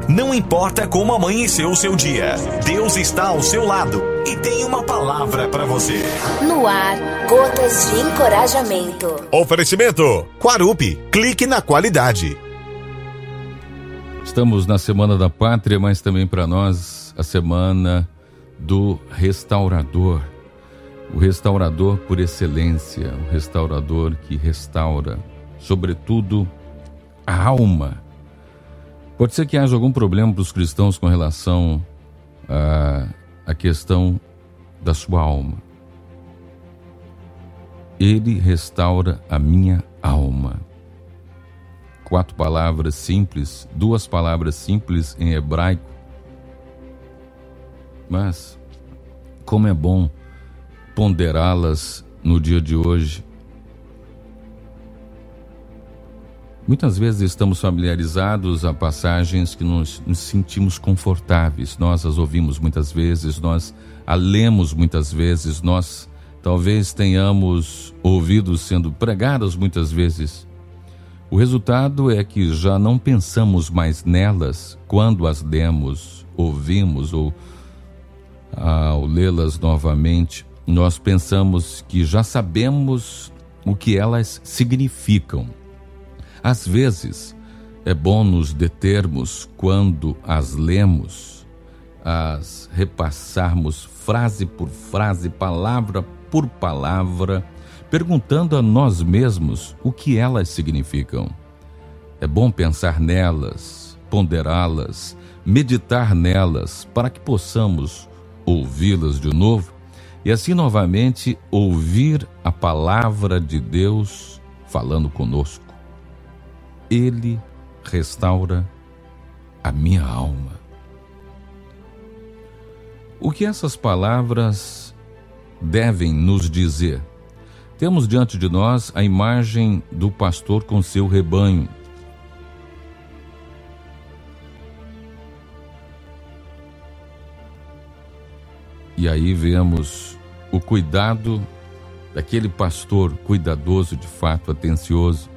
Não importa como amanheceu o seu dia, Deus está ao seu lado e tem uma palavra para você. No ar, Gotas de Encorajamento. Oferecimento Quarup, clique na qualidade. Estamos na Semana da Pátria, mas também para nós a Semana do Restaurador. O restaurador por excelência, o restaurador que restaura, sobretudo, a alma. Pode ser que haja algum problema para os cristãos com relação à questão da sua alma. Ele restaura a minha alma. 4 palavras simples, 2 palavras simples em hebraico. Mas, como é bom ponderá-las no dia de hoje. Muitas vezes estamos familiarizados a passagens que nos sentimos confortáveis. Nós as ouvimos muitas vezes, nós a lemos muitas vezes, nós talvez tenhamos ouvido sendo pregadas muitas vezes. O resultado é que já não pensamos mais nelas quando as lemos, ouvimos ou ao lê-las novamente. Nós pensamos que já sabemos o que elas significam. Às vezes, é bom nos determos quando as lemos, as repassarmos frase por frase, palavra por palavra, perguntando a nós mesmos o que elas significam. É bom pensar nelas, ponderá-las, meditar nelas, para que possamos ouvi-las de novo e assim novamente ouvir a palavra de Deus falando conosco. Ele restaura a minha alma. O que essas palavras devem nos dizer? Temos diante de nós a imagem do pastor com seu rebanho. E aí vemos o cuidado daquele pastor cuidadoso, de fato, atencioso.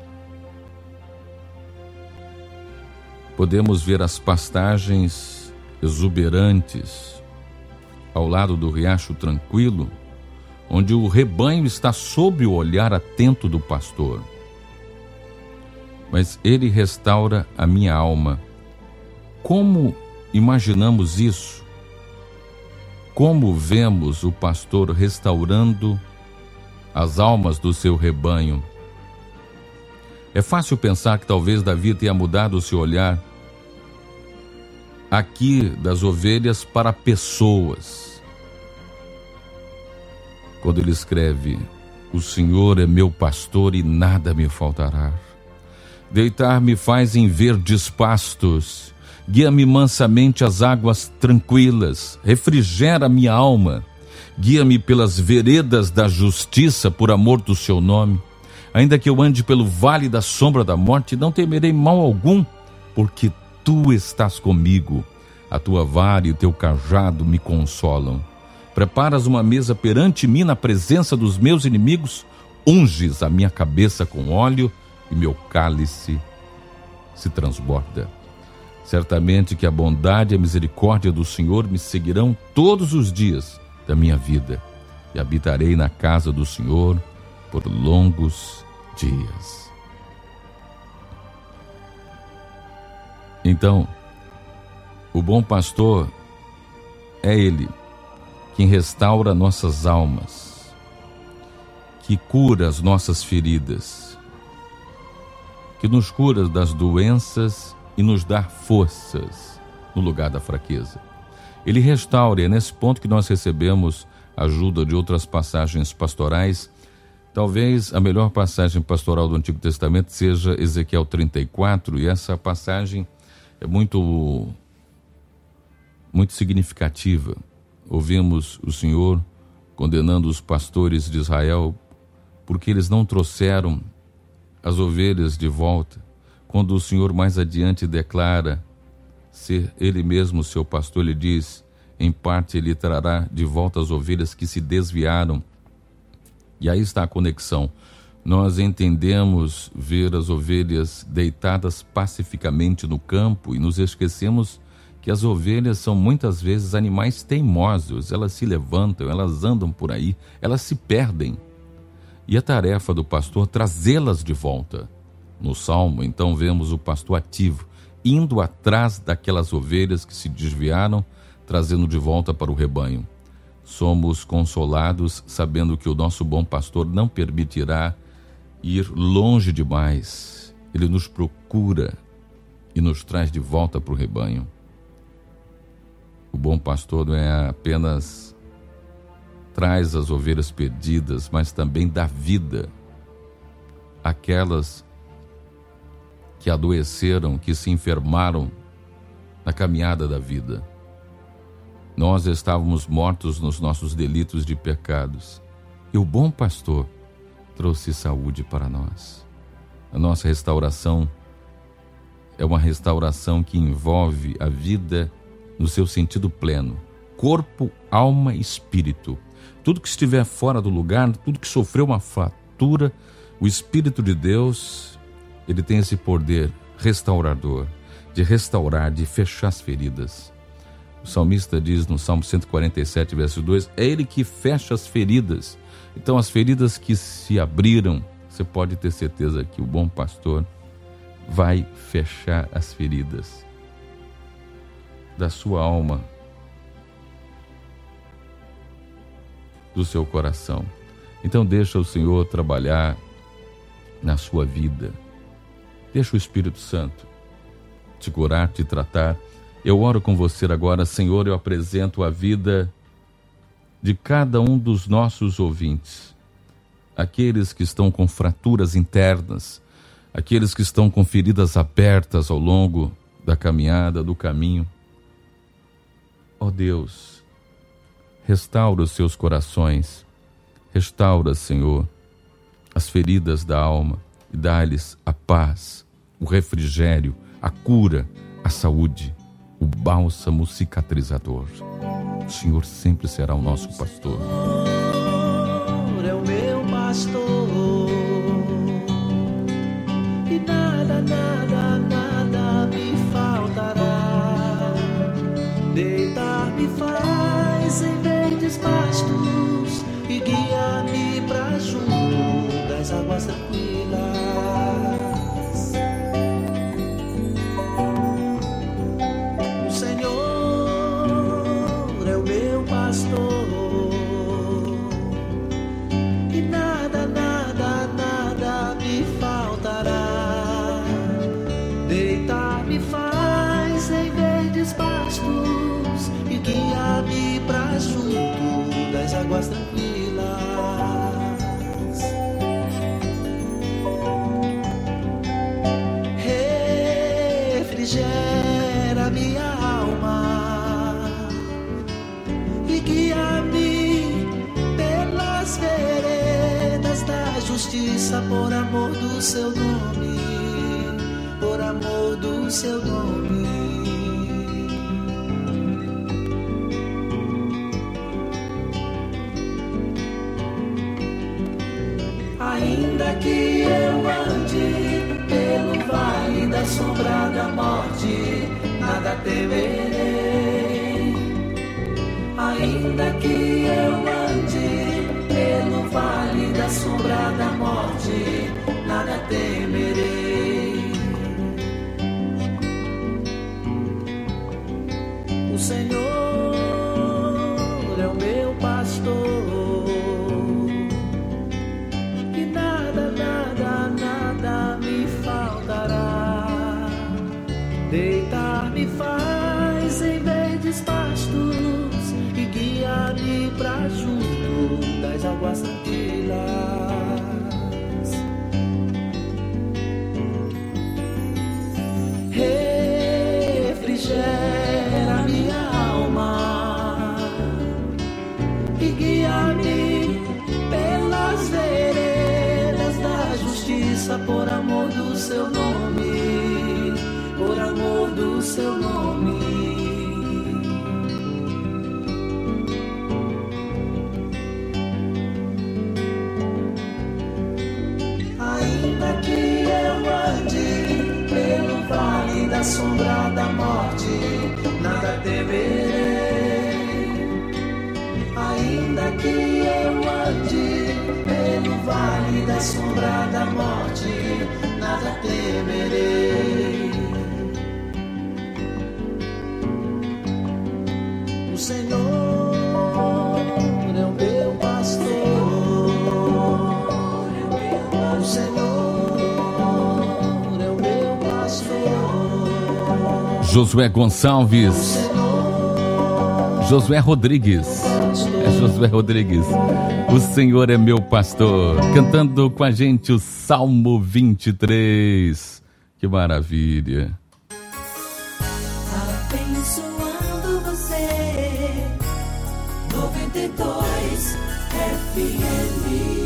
Podemos ver as pastagens exuberantes ao lado do riacho tranquilo, onde o rebanho está sob o olhar atento do pastor. Mas ele restaura a minha alma. Como imaginamos isso? Como vemos o pastor restaurando as almas do seu rebanho? É fácil pensar que talvez Davi tenha mudado o seu olhar aqui das ovelhas para pessoas. Quando ele escreve: o Senhor é meu pastor e nada me faltará. Deitar-me faz em verdes pastos, guia-me mansamente às águas tranquilas, refrigera minha alma, guia-me pelas veredas da justiça por amor do seu nome. Ainda que eu ande pelo vale da sombra da morte, não temerei mal algum, porque tu estás comigo. A tua vara e o teu cajado me consolam. Preparas uma mesa perante mim na presença dos meus inimigos, unges a minha cabeça com óleo e meu cálice se transborda. Certamente que a bondade e a misericórdia do Senhor me seguirão todos os dias da minha vida, e habitarei na casa do Senhor por longos dias. Então, o bom pastor é ele quem restaura nossas almas, que cura as nossas feridas, que nos cura das doenças e nos dá forças no lugar da fraqueza. Ele restaura, e é nesse ponto que nós recebemos ajuda de outras passagens pastorais. Talvez a melhor passagem pastoral do Antigo Testamento seja Ezequiel 34, e essa passagem é muito significativa. Ouvimos o Senhor condenando os pastores de Israel porque eles não trouxeram as ovelhas de volta, quando o Senhor mais adiante declara ser ele mesmo seu pastor. Ele diz: em parte ele trará de volta as ovelhas que se desviaram. E aí está a conexão. Nós entendemos ver as ovelhas deitadas pacificamente no campo e nos esquecemos que as ovelhas são muitas vezes animais teimosos. Elas se levantam, elas andam por aí, elas se perdem. E a tarefa do pastor é trazê-las de volta. No Salmo, então, vemos o pastor ativo, indo atrás daquelas ovelhas que se desviaram, trazendo de volta para o rebanho. Somos consolados sabendo que o nosso bom pastor não permitirá ir longe demais. Ele nos procura e nos traz de volta para o rebanho. O bom pastor não é apenas traz as ovelhas perdidas, mas também dá vida àquelas que adoeceram, que se enfermaram na caminhada da vida. Nós estávamos mortos nos nossos delitos de pecados, e o bom pastor trouxe saúde para nós. A nossa restauração é uma restauração que envolve a vida no seu sentido pleno, corpo, alma e espírito. Tudo que estiver fora do lugar, tudo que sofreu uma fratura, o Espírito de Deus, ele tem esse poder restaurador, de restaurar, de fechar as feridas. O salmista diz no Salmo 147, verso 2, é ele que fecha as feridas. Então as feridas que se abriram, você pode ter certeza que o bom pastor vai fechar as feridas da sua alma, do seu coração. Então deixa o Senhor trabalhar na sua vida. Deixa o Espírito Santo te curar, te tratar. Eu oro com você agora, Senhor, eu apresento a vida de cada um dos nossos ouvintes. Aqueles que estão com fraturas internas, aqueles que estão com feridas abertas ao longo da caminhada, do caminho. Ó Deus, restaura os seus corações, restaura, Senhor, as feridas da alma e dá-lhes a paz, o refrigério, a cura, a saúde, o bálsamo cicatrizador. O Senhor sempre será o nosso pastor. É o meu pastor e nada, nada, nada me faltará. Deitar-me faz em verdes pastos e guia-me pra junto das águas tranquilas. O Senhor é o meu pastor e nada, nada, nada me faltará. Deitar-me faz em verdes pastos e guia-me pra junto das águas tranquilas. Refrigera minha alma e guia-me pelas veredas da justiça, por amor do seu nome, por amor do seu nome. Ainda que eu ande pelo vale da sombra da morte, nada temerei. Ainda que eu ande pelo vale da sombra da morte, nada temerei. O Senhor é o meu pastor e nada, nada, nada me faltará. Deitar-me faz em verdes pastos e guia-me pra junto das águas tranquilas. Refrigera minha alma e guia-me pelas veredas da justiça, por amor do seu nome, por amor do seu nome. sombra da morte, nada temerei. Ainda que eu ande pelo vale da sombra da morte, nada temerei. O Senhor é o meu pastor, o Senhor é o meu pastor. Josué Gonçalves, Josué Rodrigues, Josué Rodrigues, o Senhor é meu pastor, cantando com a gente o Salmo 23, que maravilha. Abençoando você, 92 FM.